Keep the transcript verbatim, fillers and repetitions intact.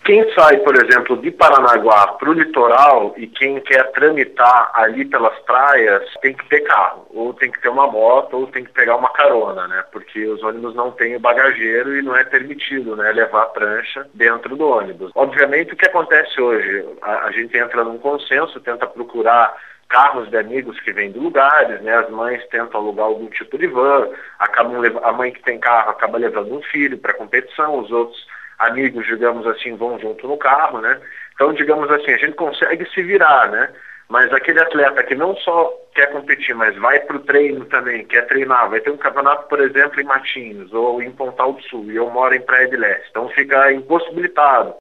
Quem sai, por exemplo, de Paranaguá para o litoral e quem quer tramitar ali pelas praias tem que ter carro, ou tem que ter uma moto, ou tem que pegar uma carona, né? Porque os ônibus não têm o bagageiro e não é permitido, né, levar a prancha dentro do ônibus. Obviamente, o que acontece hoje? A, a gente entra num consenso, tenta procurar carros de amigos que vêm de lugares, né? As mães tentam alugar algum tipo de van, acabam a mãe que tem carro acaba levando um filho para competição, os outros amigos, digamos assim, vão junto no carro, né? Então, digamos assim, a gente consegue se virar, né? Mas aquele atleta que não só quer competir, mas vai para o treino também, quer treinar, vai ter um campeonato, por exemplo, em Matinhos ou em Pontal do Sul, e eu moro em Praia de Leste, então fica impossibilitado.